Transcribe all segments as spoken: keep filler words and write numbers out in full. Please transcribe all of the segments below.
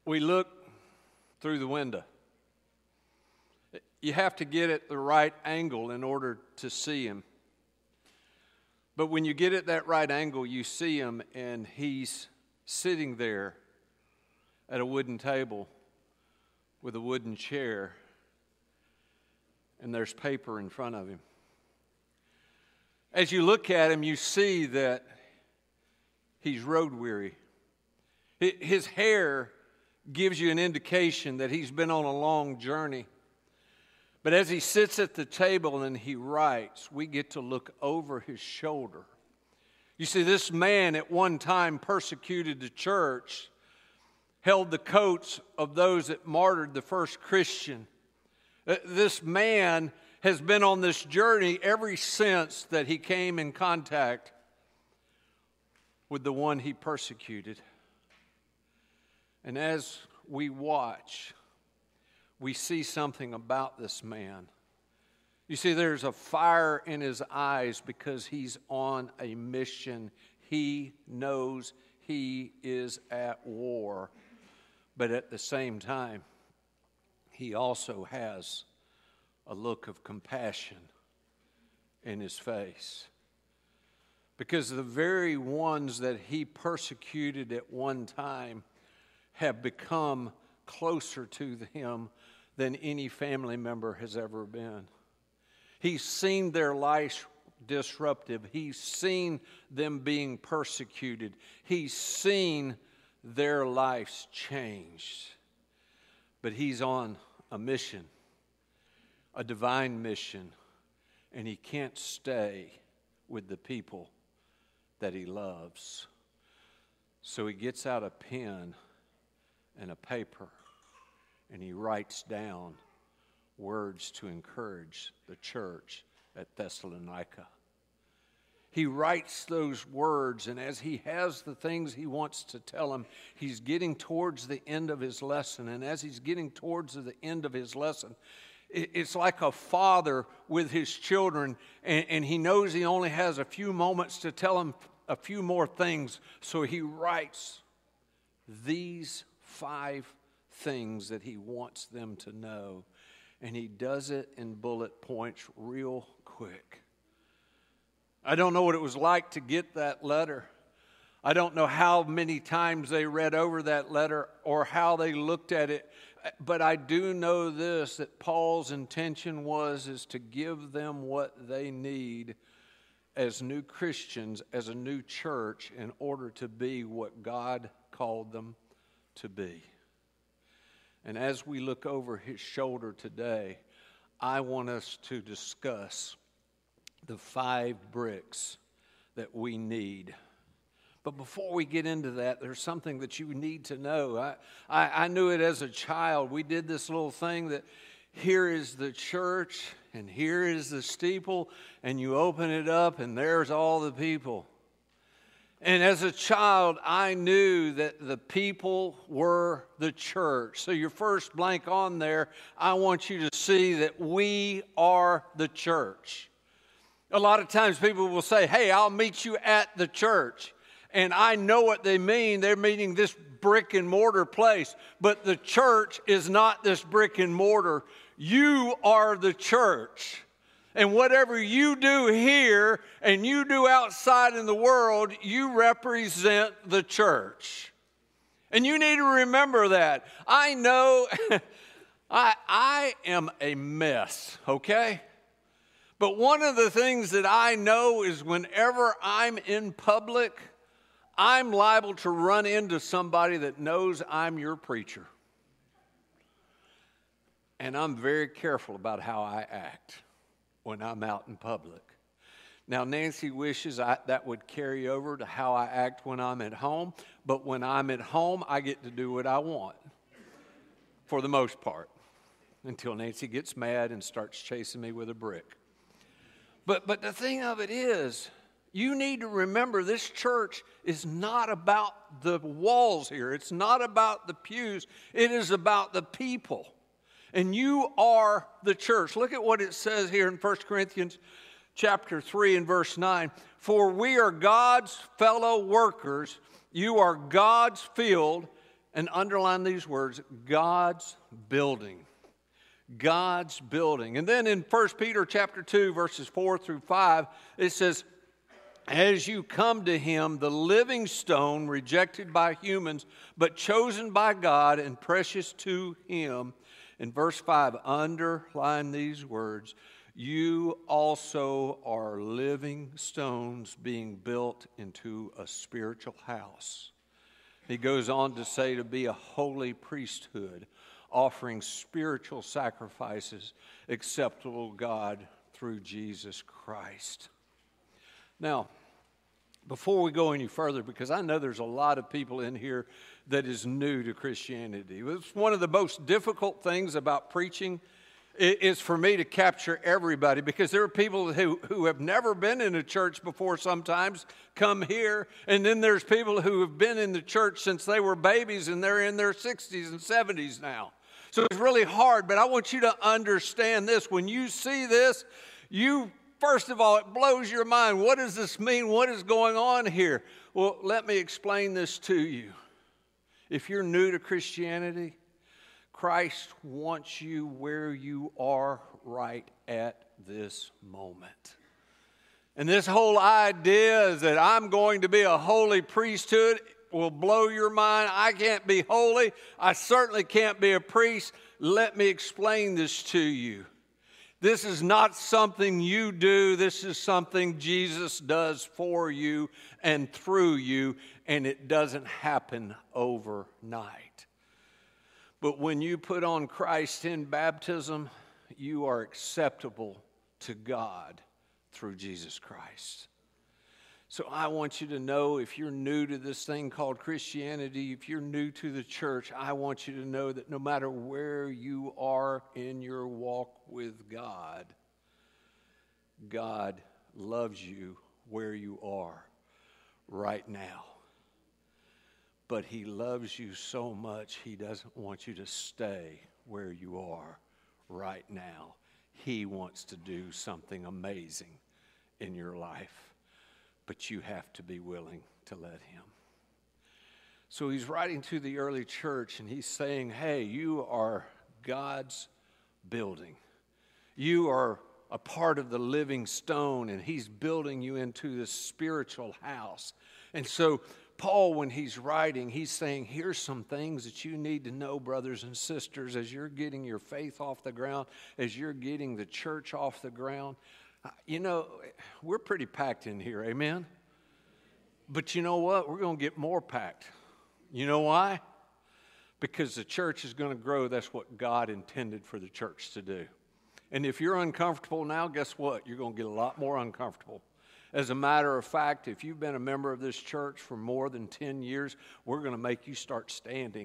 we look through the window. You have to get at the right angle in order to see him. But when you get at that right angle, you see him, and he's sitting there at a wooden table with a wooden chair, and there's paper in front of him. As you look at him, you see that he's road weary. His hair gives you an indication that he's been on a long journey. But as he sits at the table and he writes, we get to look over his shoulder. You see, this man at one time persecuted the church, held the coats of those that martyred the first Christian. This man has been on this journey ever since that he came in contact with the one he persecuted. And as we watch, we see something about this man. You see, there's a fire in his eyes because he's on a mission. He knows he is at war. But at the same time, he also has a look of compassion in his face. Because the very ones that he persecuted at one time have become closer to him than any family member has ever been. He's seen their life disrupted. He's seen them being persecuted. He's seen their lives changed. But he's on a mission, a divine mission, and he can't stay with the people that he loves. So he gets out a pen and a paper, and he writes down words to encourage the church at Thessalonica. He writes those words, and as he has the things he wants to tell them, he's getting towards the end of his lesson. And as he's getting towards the end of his lesson, it's like a father with his children, and, and he knows he only has a few moments to tell them a few more things, so he writes these five things that he wants them to know, and he does it in bullet points real quick. I don't know what it was like to get that letter. I don't know how many times they read over that letter or how they looked at it, but I do know this, that Paul's intention was is to give them what they need as new Christians, as a new church, in order to be what God called them to be. And as we look over his shoulder today, I want us to discuss the five bricks that we need. But before we get into that, there's something that you need to know. I, I, I knew it as a child. We did this little thing that here is the church and here is the steeple, and you open it up and there's all the people. And as a child, I knew that the people were the church. So your first blank on there, I want you to see that we are the church. A lot of times people will say, hey, I'll meet you at the church. And I know what they mean. They're meaning this brick and mortar place. But the church is not this brick and mortar. You are the church. And whatever you do here and you do outside in the world, you represent the church. And you need to remember that. I know I, I am a mess, okay? But one of the things that I know is whenever I'm in public, I'm liable to run into somebody that knows I'm your preacher. And I'm very careful about how I act when I'm out in public. Now, Nancy wishes I, that would carry over to how I act when I'm at home. But when I'm at home, I get to do what I want, for the most part, until Nancy gets mad and starts chasing me with a brick. But, but the thing of it is, you need to remember this church is not about the walls here. It's not about the pews. It is about the people. And you are the church. Look at what it says here in First Corinthians chapter three and verse nine. For we are God's fellow workers. You are God's field, and underline these words, God's building. God's building. And then in First Peter chapter two, verses four through five, it says, as you come to him, the living stone, rejected by humans, but chosen by God and precious to him. In verse five, underline these words, you also are living stones being built into a spiritual house. He goes on to say to be a holy priesthood, offering spiritual sacrifices acceptable to God through Jesus Christ. Now, before we go any further, because I know there's a lot of people in here that is new to Christianity. It's one of the most difficult things about preaching is for me to capture everybody, because there are people who, who have never been in a church before sometimes come here, and then there's people who have been in the church since they were babies and they're in their sixties and seventies now. So it's really hard, but I want you to understand this. When you see this, you, first of all, it blows your mind. What does this mean? What is going on here? Well, let me explain this to you. If you're new to Christianity, Christ wants you where you are right at this moment. And this whole idea is that I'm going to be a holy priesthood will blow your mind. I can't be holy. I certainly can't be a priest. Let me explain this to you. This is not something you do. This is something Jesus does for you and through you, and it doesn't happen overnight. But when you put on Christ in baptism, you are acceptable to God through Jesus Christ. So I want you to know, if you're new to this thing called Christianity, if you're new to the church, I want you to know that no matter where you are in your walk with God, God loves you where you are right now. But he loves you so much, he doesn't want you to stay where you are right now. He wants to do something amazing in your life, but you have to be willing to let him. So he's writing to the early church, and he's saying, hey, you are God's building. You are a part of the living stone, and he's building you into this spiritual house. And so Paul, when he's writing, he's saying, here's some things that you need to know, brothers and sisters, as you're getting your faith off the ground, as you're getting the church off the ground. You know, we're pretty packed in here, amen? But you know what? We're going to get more packed. You know why? Because the church is going to grow. That's what God intended for the church to do. And if you're uncomfortable now, guess what? You're going to get a lot more uncomfortable. As a matter of fact, if you've been a member of this church for more than ten years, we're going to make you start standing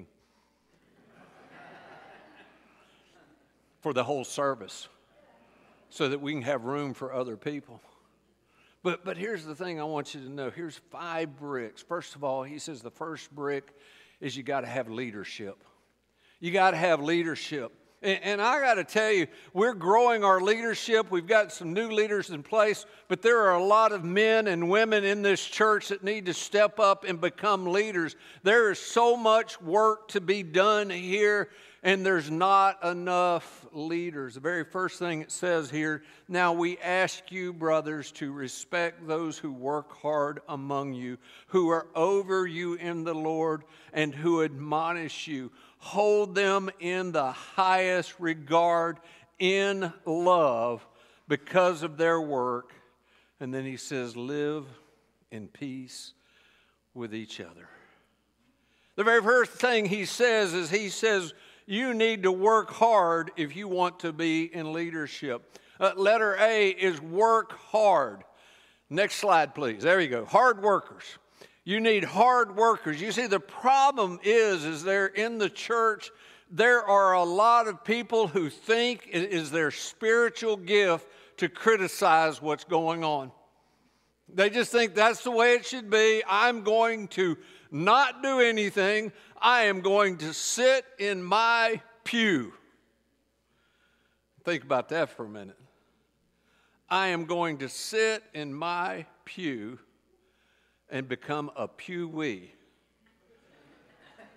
for the whole service so that we can have room for other people. But, but here's the thing I want you to know. Here's five bricks. First of all, he says the first brick is you got to have leadership. You got to have leadership. And, and I got to tell you, we're growing our leadership. We've got some new leaders in place, but there are a lot of men and women in this church that need to step up and become leaders. There is so much work to be done here, and there's not enough leaders. The very first thing it says here, now we ask you, brothers, to respect those who work hard among you, who are over you in the Lord, and who admonish you. Hold them in the highest regard in love because of their work. And then he says, live in peace with each other. The very first thing he says is he says, you need to work hard if you want to be in leadership. Uh, letter A is work hard. Next slide, please. There you go. Hard workers. You need hard workers. You see, the problem is, is there in the church, there are a lot of people who think it is their spiritual gift to criticize what's going on. They just think that's the way it should be. I'm going to not do anything. I am going to sit in my pew. Think about that for a minute. I am going to sit in my pew and become a pewee.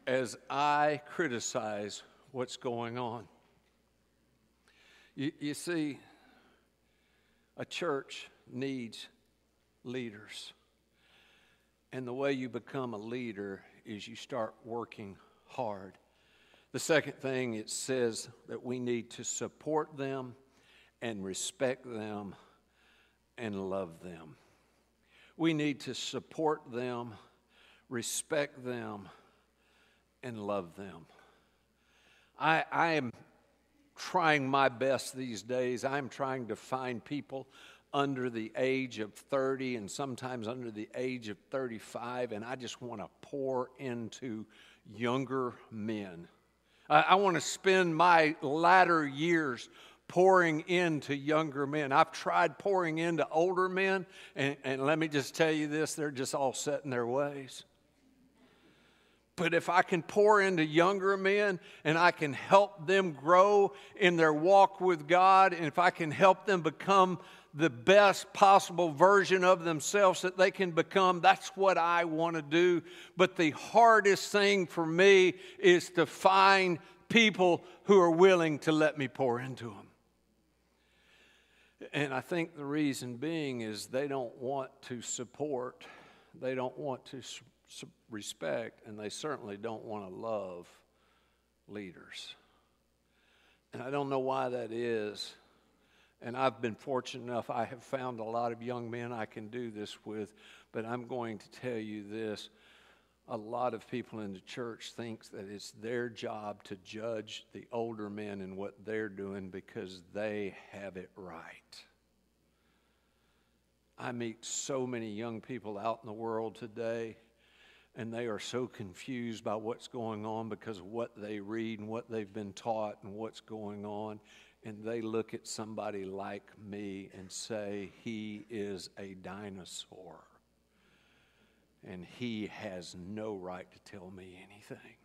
as I criticize what's going on. You, you see, a church needs leaders. And the way you become a leader is you start working hard. The second thing, it says that we need to support them and respect them and love them. We need to support them, respect them, and love them. I, I am trying my best these days. I'm trying to find people under the age of thirty and sometimes under the age of thirty-five, and I just want to pour into younger men. I, I want to spend my latter years pouring into younger men. I've tried pouring into older men, and, and let me just tell you this, they're just all set in their ways. But if I can pour into younger men and I can help them grow in their walk with God, and if I can help them become the best possible version of themselves that they can become, that's what I want to do. But the hardest thing for me is to find people who are willing to let me pour into them. And I think the reason being is they don't want to support, they don't want to support, respect, and they certainly don't want to love leaders. And I don't know why that is. And I've been fortunate enough, I have found a lot of young men I can do this with, but I'm going to tell you this. A lot of people in the church think that it's their job to judge the older men and what they're doing because they have it right. I meet so many young people out in the world today, and they are so confused by what's going on because of what they read and what they've been taught and what's going on. And they look at somebody like me and say, he is a dinosaur. And he has no right to tell me anything.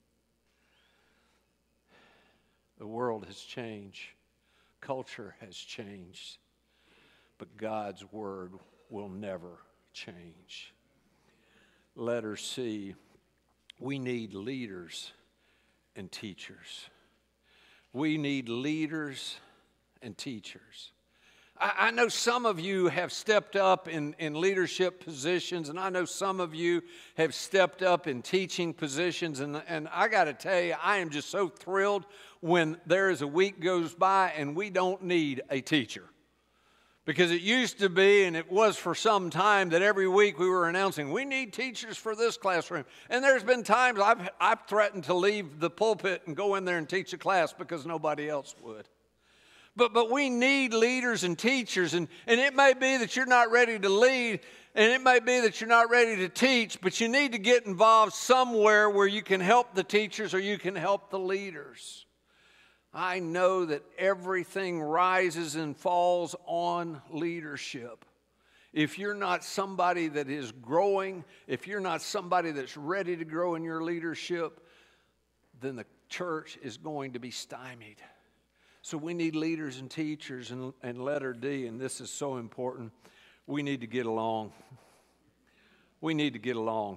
The world has changed. Culture has changed. But God's word will never change. Letter C, we need leaders and teachers. We need leaders and teachers. I, I know some of you have stepped up in, in leadership positions, and I know some of you have stepped up in teaching positions, and, and I got to tell you, I am just so thrilled when there is a week goes by and we don't need a teacher. Because it used to be, and it was for some time, that every week we were announcing, we need teachers for this classroom. And there's been times I've, I've threatened to leave the pulpit and go in there and teach a class because nobody else would. But, but we need leaders and teachers, and, and it may be that you're not ready to lead, and it may be that you're not ready to teach, but you need to get involved somewhere where you can help the teachers or you can help the leaders. I know that everything rises and falls on leadership. If you're not somebody that is growing, if you're not somebody that's ready to grow in your leadership, then the church is going to be stymied. So we need leaders and teachers. And, and letter D, and this is so important, we need to get along. We need to get along.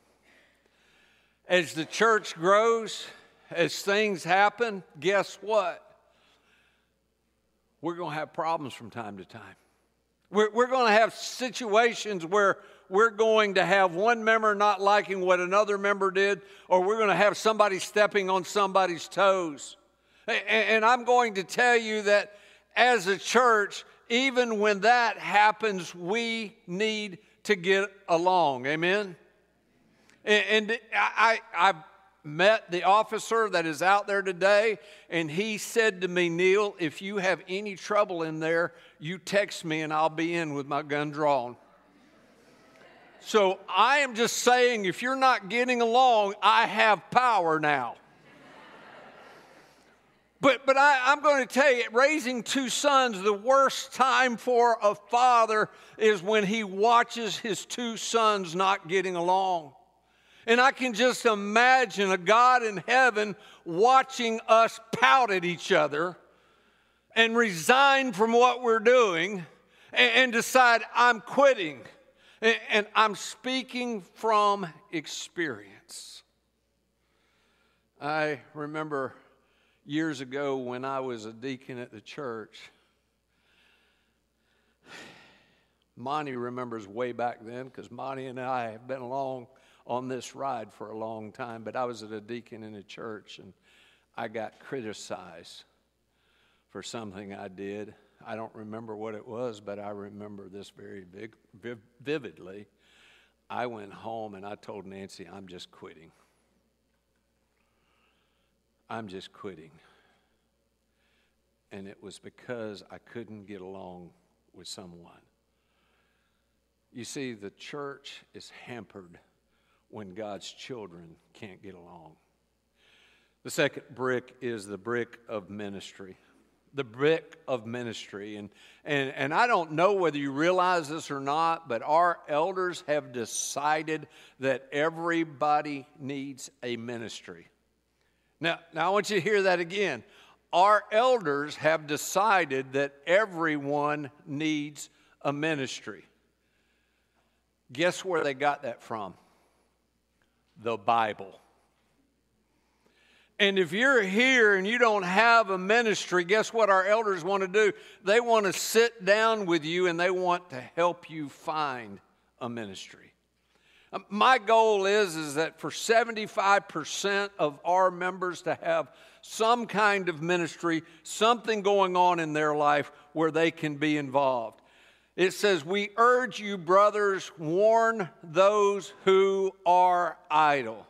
As the church grows, as things happen, guess what? We're going to have problems from time to time. We're, we're going to have situations where we're going to have one member not liking what another member did, or we're going to have somebody stepping on somebody's toes. And, and I'm going to tell you that as a church, even when that happens, we need to get along. Amen? And, and I, I've met the officer that is out there today, and he said to me, Neil, if you have any trouble in there, you text me and I'll be in with my gun drawn. So I am just saying, if you're not getting along, I have power now. But, but I, I'm going to tell you, raising two sons, the worst time for a father is when he watches his two sons not getting along. And I can just imagine a God in heaven watching us pout at each other and resign from what we're doing and, and decide, I'm quitting. And, and I'm speaking from experience. I remember years ago when I was a deacon at the church. Monty remembers way back then because Monty and I have been along on this ride for a long time. But I was at a deacon in a church and I got criticized for something I did. I don't remember what it was, but I remember this very big, viv- vividly. I went home and I told Nancy, I'm just quitting. I'm just quitting. And it was because I couldn't get along with someone. You see, the church is hampered when God's children can't get along. The second brick is the brick of ministry. The brick of ministry. And, and, and I don't know whether you realize this or not, but our elders have decided that everybody needs a ministry. Now, now I want you to hear that again. Our elders have decided that everyone needs a ministry. Guess where they got that from? The Bible. And if you're here and you don't have a ministry, guess what our elders want to do? They want to sit down with you and they want to help you find a ministry. My goal is, is that for seventy-five percent of our members to have some kind of ministry, something going on in their life where they can be involved. It says, we urge you, brothers, warn those who are idle.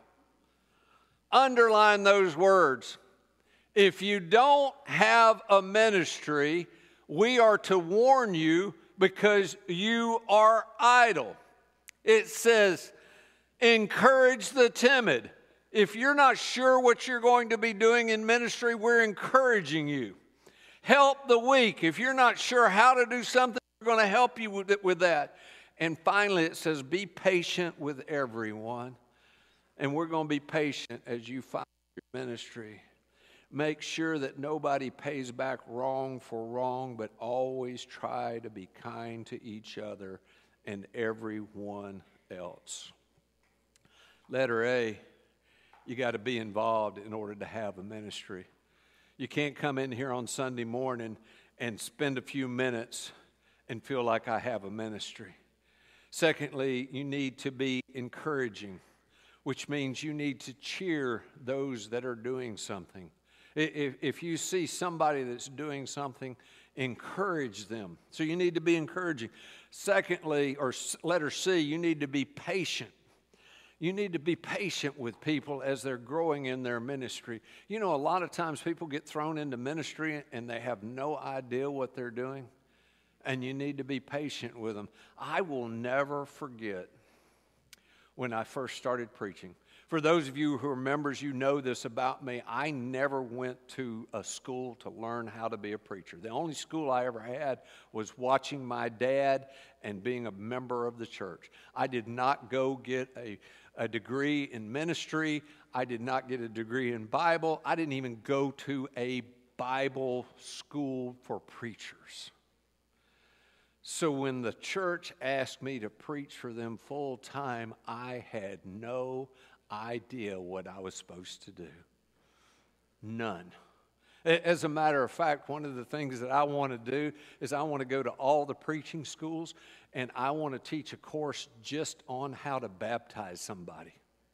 Underline those words. If you don't have a ministry, we are to warn you because you are idle. It says, encourage the timid. If you're not sure what you're going to be doing in ministry, we're encouraging you. Help the weak. If you're not sure how to do something, we're going to help you with, it, with that. And finally, it says, be patient with everyone. And we're going to be patient as you find your ministry. Make sure that nobody pays back wrong for wrong, but always try to be kind to each other and everyone else. Letter A, you got to be involved in order to have a ministry. You can't come in here on Sunday morning and spend a few minutes and feel like I have a ministry. Secondly, you need to be encouraging, which means you need to cheer those that are doing something. If, if you see somebody that's doing something, encourage them. So you need to be encouraging. Secondly, or letter C, you need to be patient. You need to be patient with people as they're growing in their ministry. You know, a lot of times people get thrown into ministry and they have no idea what they're doing. And you need to be patient with them. I will never forget when I first started preaching. For those of you who are members, you know this about me. I never went to a school to learn how to be a preacher. The only school I ever had was watching my dad and being a member of the church. I did not go get a, a degree in ministry. I did not get a degree in Bible. I didn't even go to a Bible school for preachers. So when the church asked me to preach for them full time, I had no idea what I was supposed to do. None. As a matter of fact, one of the things that I want to do is I want to go to all the preaching schools and I want to teach a course just on how to baptize somebody.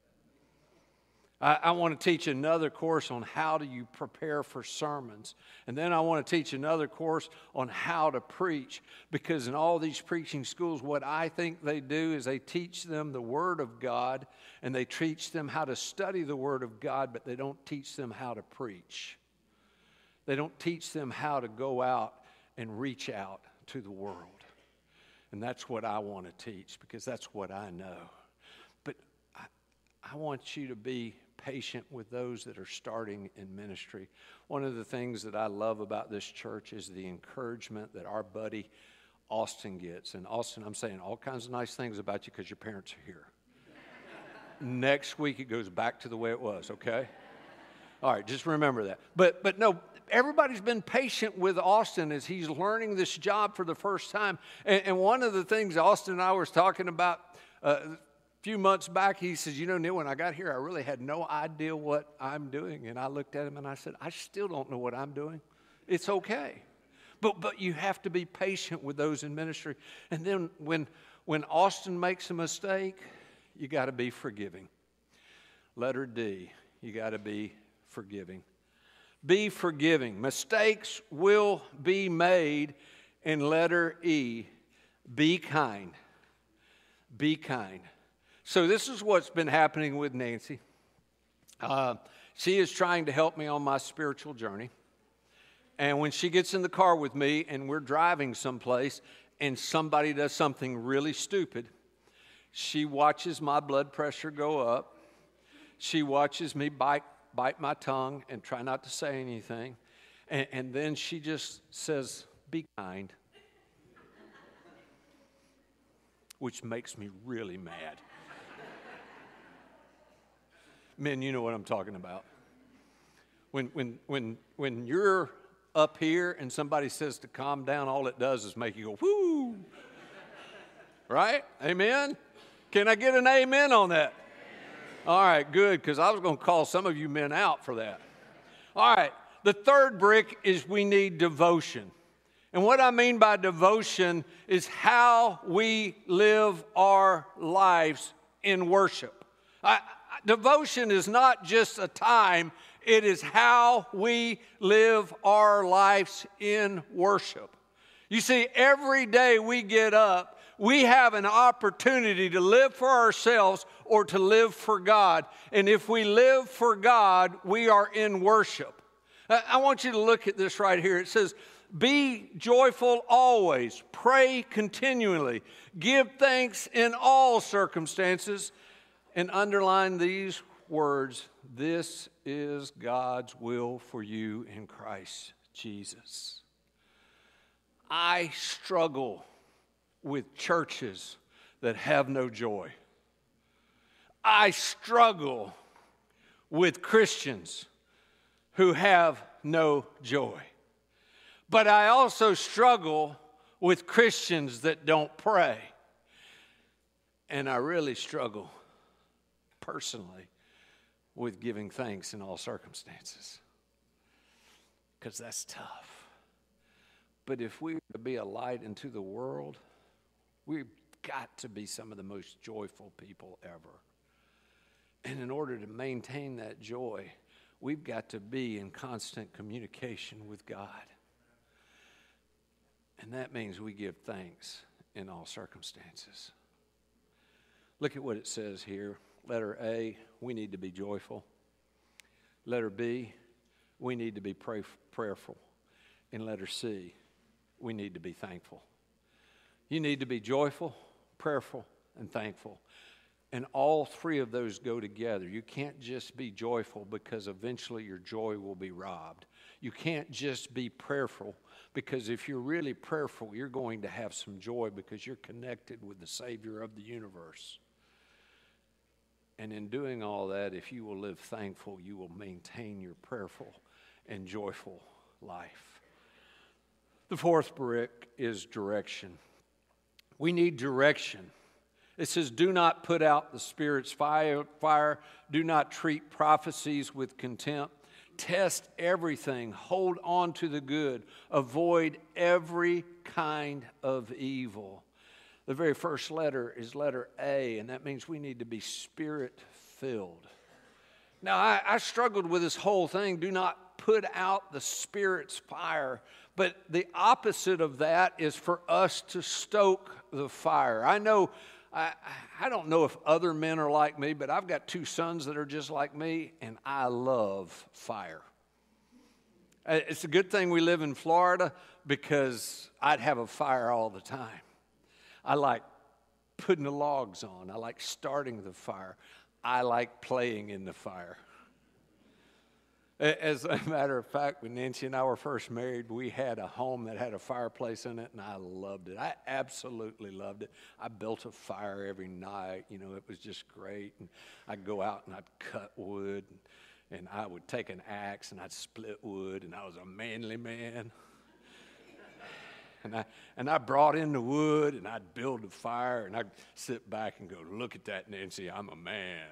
I, I want to teach another course on how do you prepare for sermons. And then I want to teach another course on how to preach. Because in all these preaching schools, what I think they do is they teach them the Word of God and they teach them how to study the Word of God, but they don't teach them how to preach. They don't teach them how to go out and reach out to the world. And that's what I want to teach because that's what I know. But I, I want you to be patient with those that are starting in ministry. One of the things that I love about this church is the encouragement that our buddy Austin gets. And Austin, I'm saying all kinds of nice things about you because your parents are here. Next week it goes back to the way it was, okay? All right, just remember that. But but no, everybody's been patient with Austin as he's learning this job for the first time. And, and one of the things Austin and I was talking about uh, few months back, he says, you know, Neil, when I got here, I really had no idea what I'm doing. And I looked at him and I said, I still don't know what I'm doing. It's okay. But but you have to be patient with those in ministry. And then when, when Austin makes a mistake, you got to be forgiving. Letter D, you got to be forgiving. Be forgiving. Mistakes will be made. And letter E, be kind. Be kind. So this is what's been happening with Nancy. Uh, she is trying to help me on my spiritual journey. And when she gets in the car with me and we're driving someplace and somebody does something really stupid, she watches my blood pressure go up. She watches me bite, bite my tongue and try not to say anything. And, and then she just says, be kind. Which makes me really mad. Men, you know what I'm talking about. When, when, when, when you're up here and somebody says to calm down, all it does is make you go, whoo. Right? Amen? Can I get an amen on that? All right, good, because I was going to call some of you men out for that. All right, the third brick is we need devotion. And what I mean by devotion is how we live our lives in worship. I, devotion is not just a time, it is how we live our lives in worship. You see, every day we get up, we have an opportunity to live for ourselves or to live for God. And if we live for God, we are in worship. I want you to look at this right here. It says, be joyful always, pray continually, give thanks in all circumstances, and underline these words, this is God's will for you in Christ Jesus. I struggle with churches that have no joy. I struggle with Christians who have no joy. But I also struggle with Christians that don't pray. And I really struggle personally with giving thanks in all circumstances. Because that's tough. But if we are to be a light into the world, we've got to be some of the most joyful people ever. And in order to maintain that joy, we've got to be in constant communication with God. And that means we give thanks in all circumstances. Look at what it says here. Letter A, we need to be joyful. Letter B, we need to be pray- prayerful. And letter C, we need to be thankful. You need to be joyful, prayerful, and thankful. And all three of those go together. You can't just be joyful because eventually your joy will be robbed. You can't just be prayerful because if you're really prayerful, you're going to have some joy because you're connected with the Savior of the universe. And in doing all that, if you will live thankful, you will maintain your prayerful and joyful life. The fourth brick is direction. We need direction. It says, do not put out the Spirit's fire, fire. Do not treat prophecies with contempt. Test everything. Hold on to the good. Avoid every kind of evil. The very first letter is letter A, and that means we need to be Spirit-filled. Now, I, I struggled with this whole thing. Do not put out the Spirit's fire. But the opposite of that is for us to stoke the fire. I know... I, I don't know if other men are like me, but I've got two sons that are just like me, and I love fire. It's a good thing we live in Florida because I'd have a fire all the time. I like putting the logs on. I like starting the fire. I like playing in the fire. As a matter of fact, when Nancy and I were first married, we had a home that had a fireplace in it, and I loved it. I absolutely loved it. I built a fire every night. You know, it was just great. And I'd go out and I'd cut wood, and, and I would take an axe and I'd split wood, and I was a manly man. And I, and I brought in the wood, and I'd build a fire, and I'd sit back and go, look at that, Nancy, I'm a man.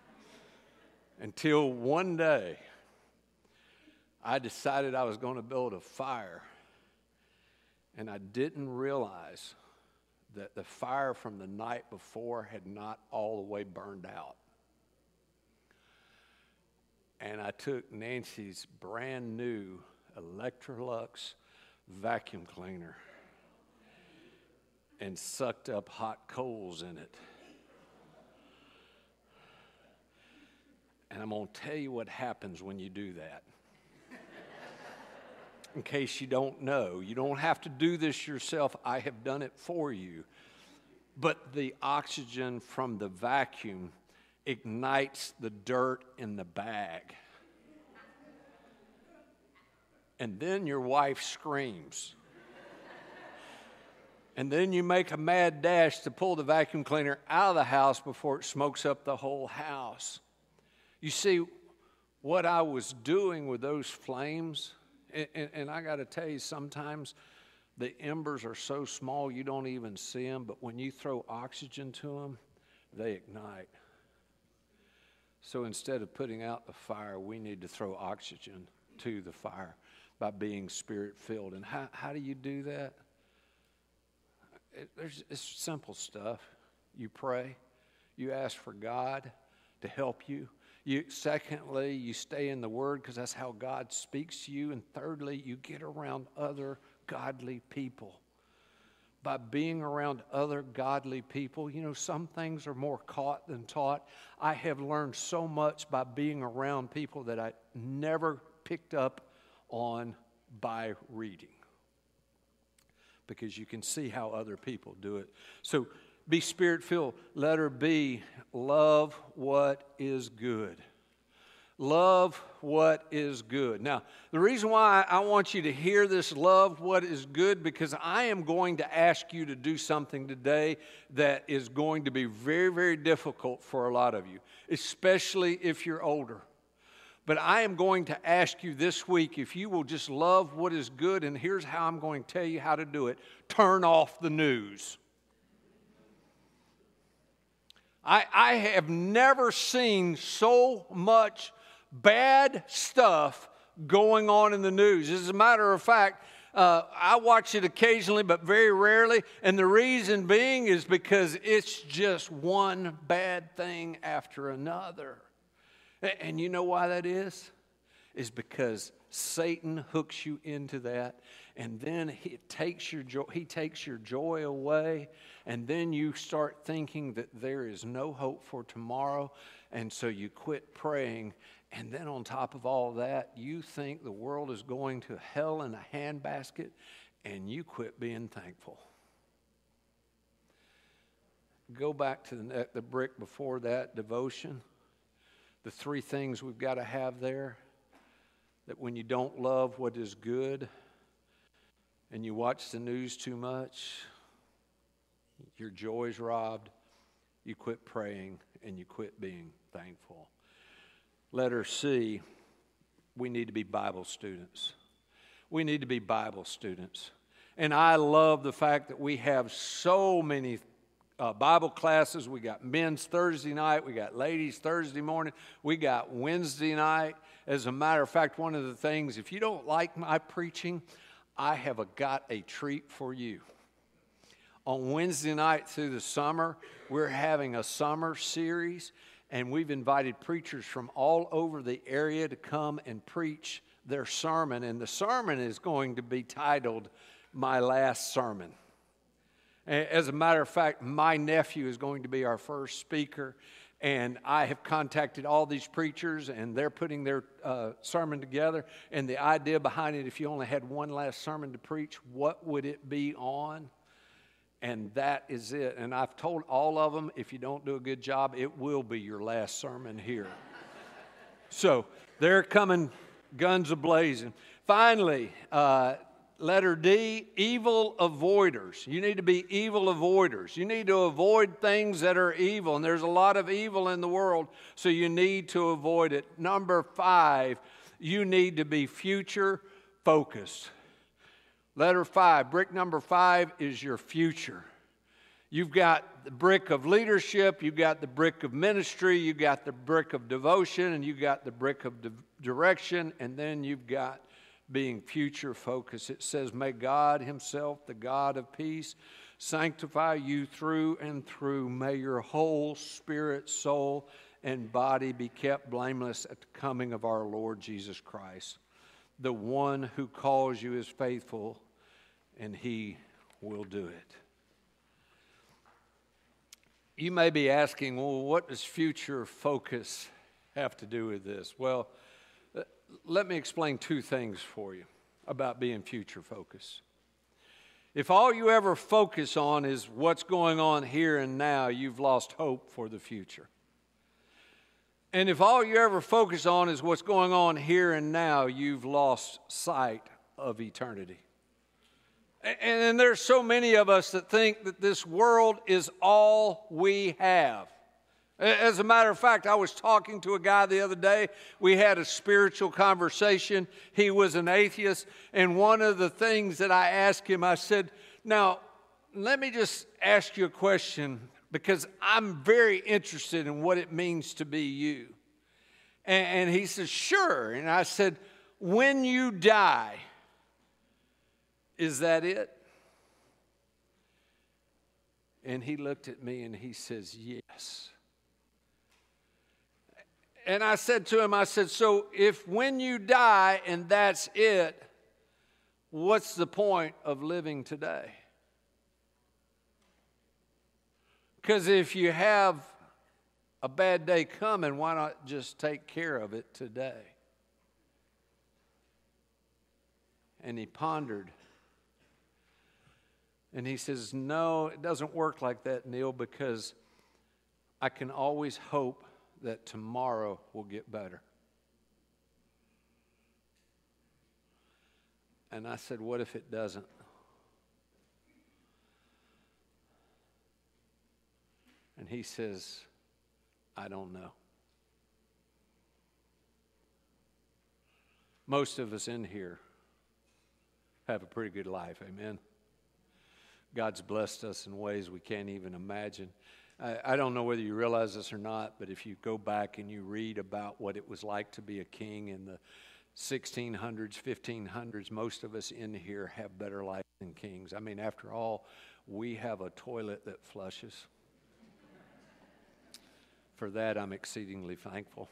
Until one day, I decided I was going to build a fire, and I didn't realize that the fire from the night before had not all the way burned out. And I took Nancy's brand new Electrolux vacuum cleaner and sucked up hot coals in it. And I'm going to tell you what happens when you do that. In case you don't know, you don't have to do this yourself. I have done it for you. But the oxygen from the vacuum ignites the dirt in the bag. And then your wife screams. And then you make a mad dash to pull the vacuum cleaner out of the house before it smokes up the whole house. You see, what I was doing with those flames, and, and, and I got to tell you, sometimes the embers are so small you don't even see them, but when you throw oxygen to them, they ignite. So instead of putting out the fire, we need to throw oxygen to the fire by being Spirit-filled. And how, how do you do that? It, there's, it's simple stuff. You pray. You ask for God to help you. You, secondly, you stay in the Word because that's how God speaks to you. And thirdly, you get around other godly people. By being around other godly people, you know, some things are more caught than taught. I have learned so much by being around people that I never picked up on by reading. Because you can see how other people do it. So be Spirit-filled. Letter B, love what is good. Love what is good. Now, the reason why I want you to hear this love what is good, because I am going to ask you to do something today that is going to be very, very difficult for a lot of you, especially if you're older. But I am going to ask you this week if you will just love what is good, and here's how I'm going to tell you how to do it. Turn off the news. I, I have never seen so much bad stuff going on in the news. As a matter of fact, uh, I watch it occasionally, but very rarely. And the reason being is because it's just one bad thing after another. And you know why that is? Is because Satan hooks you into that, and then he takes your joy, he takes your joy away, and then you start thinking that there is no hope for tomorrow, and so you quit praying, and then on top of all that, you think the world is going to hell in a handbasket, and you quit being thankful. Go back to the, the brick before that, devotion. The three things we've got to have there, that when you don't love what is good and you watch the news too much, your joy is robbed, you quit praying, and you quit being thankful. Letter C, we need to be Bible students. We need to be Bible students. And I love the fact that we have so many Uh, Bible classes. We got men's Thursday night. We got ladies Thursday morning. We got Wednesday night. As a matter of fact, one of the things, if you don't like my preaching, I have a, got a treat for you. On Wednesday night through the summer, we're having a summer series, and we've invited preachers from all over the area to come and preach their sermon. And the sermon is going to be titled, My Last Sermon. As a matter of fact, my nephew is going to be our first speaker, and I have contacted all these preachers, and they're putting their uh, sermon together. And the idea behind it, if you only had one last sermon to preach, what would it be on? And that is it. And I've told all of them, if you don't do a good job, it will be your last sermon here. So they're coming guns a-blazing. Finally, uh, letter D, evil avoiders. You need to be evil avoiders. You need to avoid things that are evil. And there's a lot of evil in the world, so you need to avoid it. Number five, you need to be future focused. Letter five, brick number five is your future. You've got the brick of leadership, you've got the brick of ministry, you've got the brick of devotion, and you've got the brick of di- direction, and then you've got being future focused. It says, may God himself, the God of peace, sanctify you through and through. May your whole spirit, soul, and body be kept blameless at the coming of our Lord Jesus Christ. The one who calls you is faithful, and he will do it. You may be asking, well, what does future focus have to do with this? Well, let me explain two things for you about being future focused. If all you ever focus on is what's going on here and now, you've lost hope for the future. And if all you ever focus on is what's going on here and now, you've lost sight of eternity. And there's so many of us that think that this world is all we have. As a matter of fact, I was talking to a guy the other day. We had a spiritual conversation. He was an atheist. And one of the things that I asked him, I said, now, let me just ask you a question, because I'm very interested in what it means to be you. And, and he said, sure. And I said, when you die, is that it? And he looked at me and he says, yes. And I said to him, I said, so if when you die and that's it, what's the point of living today? Because if you have a bad day coming, why not just take care of it today? And he pondered. And he says, no, it doesn't work like that, Neil, because I can always hope that tomorrow will get better. And I said, what if it doesn't? And he says, I don't know. Most of us in here have a pretty good life, amen? God's blessed us in ways we can't even imagine. I, I don't know whether you realize this or not, but if you go back and you read about what it was like to be a king in the sixteen hundreds, fifteen hundreds, most of us in here have better life than kings. I mean, after all, we have a toilet that flushes. For that, I'm exceedingly thankful.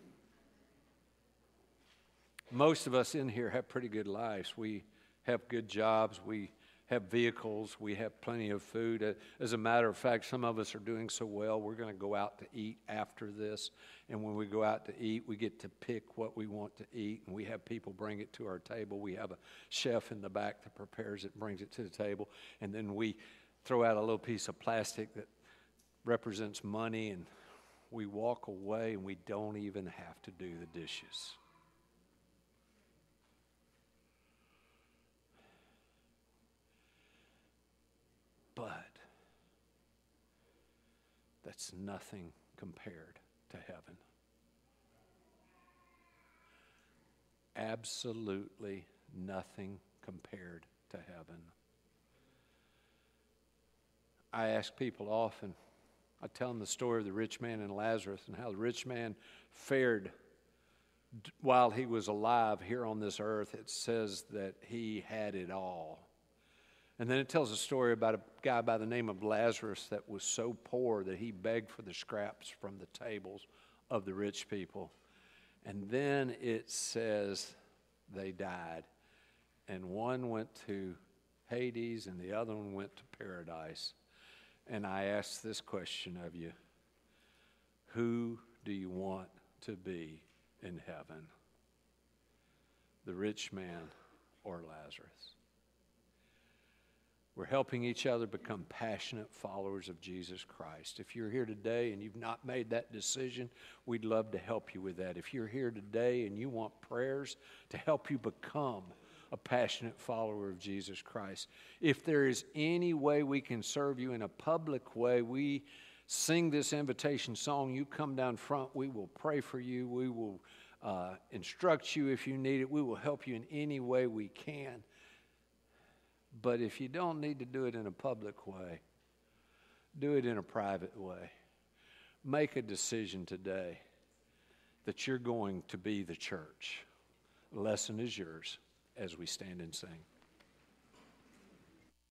Most of us in here have pretty good lives. We have good jobs. We have vehicles. We have plenty of food. As a matter of fact, some of us are doing so well, we're going to go out to eat after this. And when we go out to eat, we get to pick what we want to eat. And we have people bring it to our table. We have a chef in the back that prepares it and brings it to the table. And then we throw out a little piece of plastic that represents money. And we walk away and we don't even have to do the dishes. But that's nothing compared to heaven. Absolutely nothing compared to heaven. I ask people often, I tell them the story of the rich man and Lazarus and how the rich man fared while he was alive here on this earth. It says that he had it all. And then it tells a story about a guy by the name of Lazarus that was so poor that he begged for the scraps from the tables of the rich people. And then it says they died. And one went to Hades and the other one went to paradise. And I ask this question of you. Who do you want to be in heaven? The rich man or Lazarus? We're helping each other become passionate followers of Jesus Christ. If you're here today and you've not made that decision, we'd love to help you with that. If you're here today and you want prayers to help you become a passionate follower of Jesus Christ, if there is any way we can serve you in a public way, we sing this invitation song. You come down front. We will pray for you. We will uh, instruct you if you need it. We will help you in any way we can. But if you don't need to do it in a public way, do it in a private way. Make a decision today that you're going to be the church. The lesson is yours as we stand and sing.